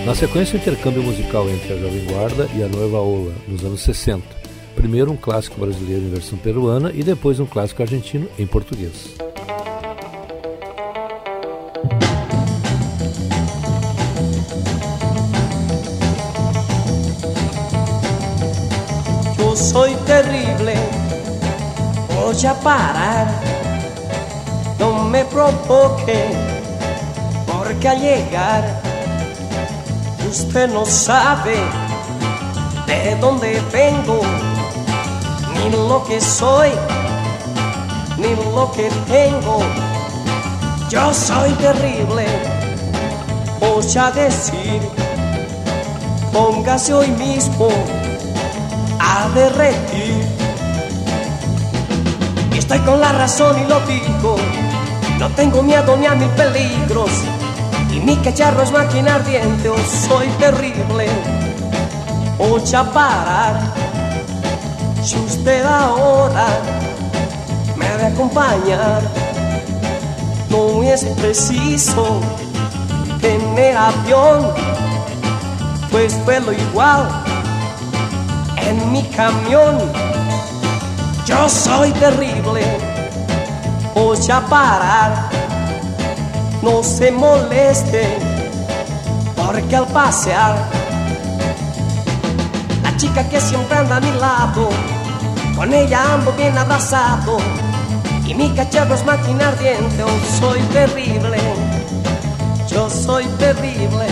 Na sequência, o intercâmbio musical entre a Jovem Guarda e a Nueva Ola, nos anos 60. Primeiro um clássico brasileiro em versão peruana e depois um clássico argentino em português. Yo soy terrible, voy a parar, no me provoque, porque al llegar usted no sabe de dónde vengo, ni lo que soy, ni lo que tengo. Yo soy terrible, voy a decir, póngase hoy mismo a derretir. Estoy con la razón y lo digo, no tengo miedo ni a mil peligros, y mi cacharro es máquina ardiente. Oh, soy terrible, voy a parar. Si usted ahora me debe acompañar, no es preciso tener avión, pues vuelo igual en mi camión. Yo soy terrible, voy a parar. No se moleste, porque al pasear, la chica que siempre anda a mi lado, con ella ando bien abrazado, y mi cacharro es máquina ardiente. Oh, soy terrible, yo soy terrible.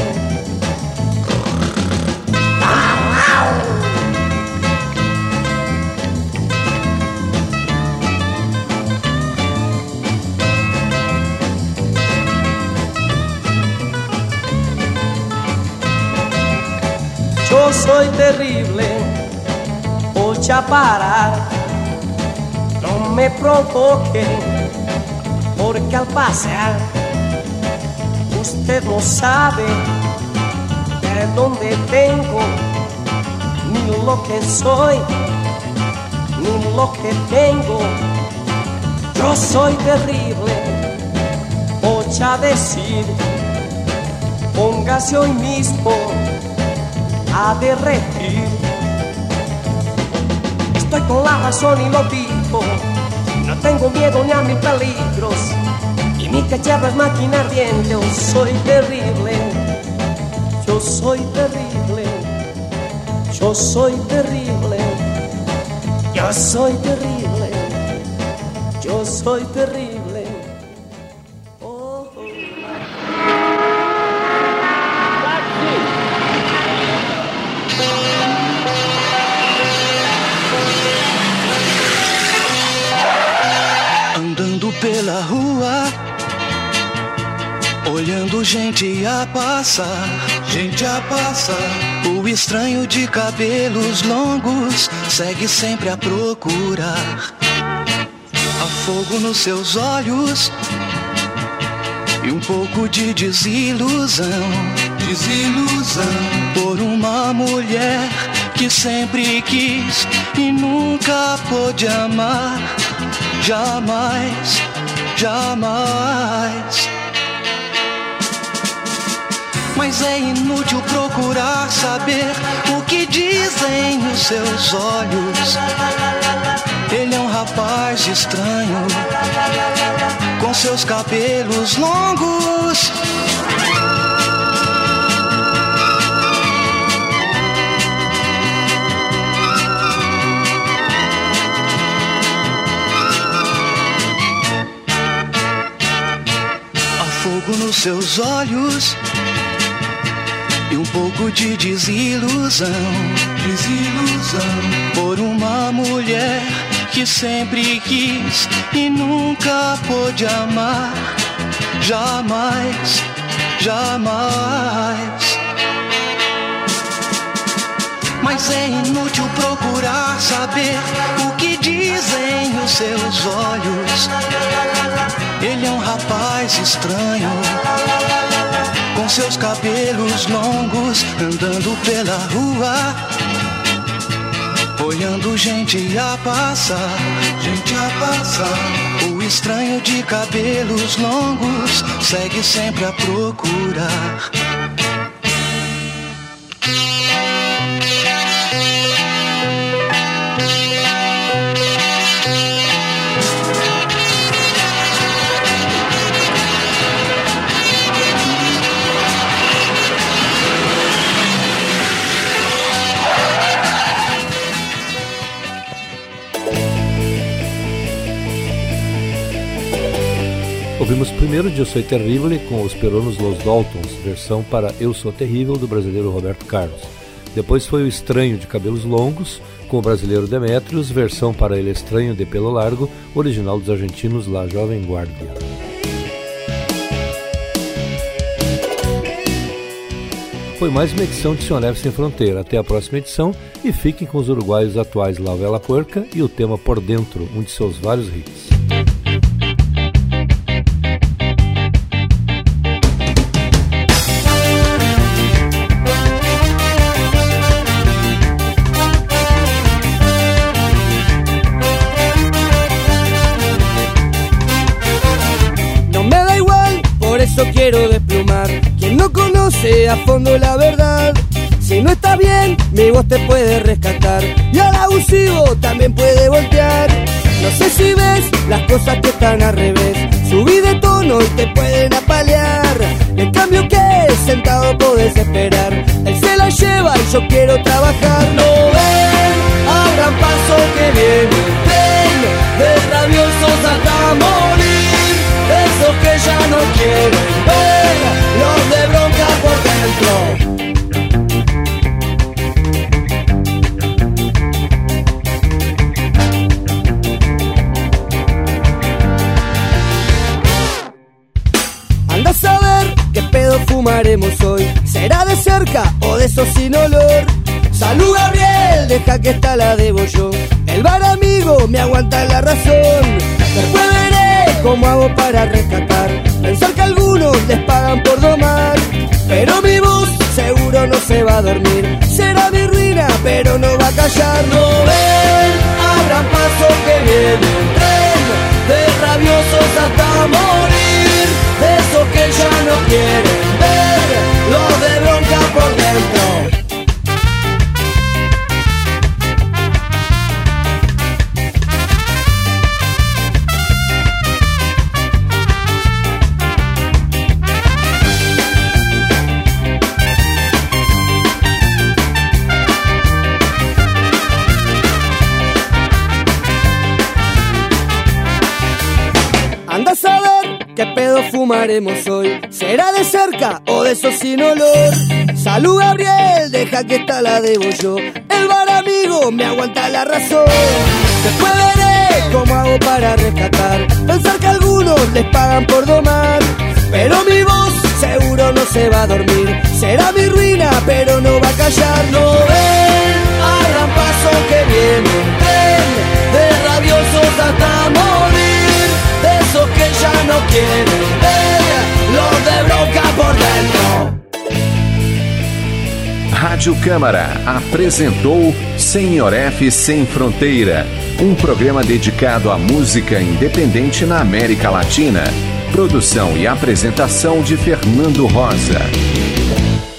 Yo soy terrible, voy a parar, no me provoque, porque al pasear usted no sabe de dónde vengo, ni lo que soy, ni lo que tengo. Yo soy terrible, voy a decir, póngase hoy mismo a derretir. Estoy con la razón y lo digo, no tengo miedo ni a mil peligros, y mi cacharro es máquina ardiente. Oh, soy terrible, yo soy terrible, yo soy terrible, yo soy terrible, yo soy terrible. Pela rua, olhando gente a passar, o estranho de cabelos longos segue sempre a procurar. Há fogo nos seus olhos e um pouco de desilusão por uma mulher que sempre quis e nunca pôde amar. Jamais, jamais. Mas é inútil procurar saber o que dizem os seus olhos. Ele é um rapaz estranho, com seus cabelos longos. Fogo nos seus olhos e um pouco de desilusão por uma mulher que sempre quis e nunca pôde amar. Jamais, jamais. Mas é inútil procurar saber o que dizem os seus olhos. Ele é um rapaz estranho, com seus cabelos longos, andando pela rua, olhando gente a passar. O estranho de cabelos longos segue sempre a procurar. Ouvimos primeiro Eu Sou Terrível com os Peruanos Los Daltons, versão para Eu Sou Terrível do brasileiro Roberto Carlos. Depois foi O Estranho de Cabelos Longos com o brasileiro Demétrios, versão para El Estranho de Pelo Largo, original dos argentinos La Jovem Guardia. Foi mais uma edição de Sionef Sem Fronteira. Até a próxima edição e fiquem com os uruguaios atuais La Vela Puerca e o tema Por Dentro, um de seus vários hits. Quiero desplumar quien no conoce a fondo la verdad. Si no está bien, mi voz te puede rescatar y al abusivo también puede voltear. No sé si ves las cosas que están al revés. Subí de tono y te pueden apalear. En cambio que sentado podés esperar. Él se la lleva y yo quiero trabajar. No ven, abran paso que viene el tren de rabiosos hasta morir. Esos que ya no quieren ver, los de bronca por dentro. Anda a saber qué pedo fumaremos hoy. ¿Será de cerca o de esos sin olor? Salud Gabriel, deja que esta la debo yo. El bar amigo me aguanta la razón. Después veré cómo hago para rescatar. Pensar que algunos les pagan por domar. Pero mi voz seguro no se va a dormir. Será mi ruina pero no va a callar. No ven, abran paso que viene el tren de rabiosos hasta morir. De esos que ya no quieren ver, los de bronca por dentro. Anda a saber qué pedo fumaremos hoy. ¿Será de cerca o de esos sin olor? Salud Gabriel, deja que esta la debo yo. El bar amigo me aguanta la razón. Después veré cómo hago para rescatar. Pensar que algunos les pagan por domar. Pero mi voz seguro no se va a dormir. Será mi ruina pero no va a callar. No ven, abran paso que viene un tren de rabiosos hasta morir. De esos que ya no quieren ver, los de bronca por dentro. Rádio Câmara apresentou Sionef Sem Fronteira, um programa dedicado à música independente na América Latina. Produção e apresentação de Fernando Rosa.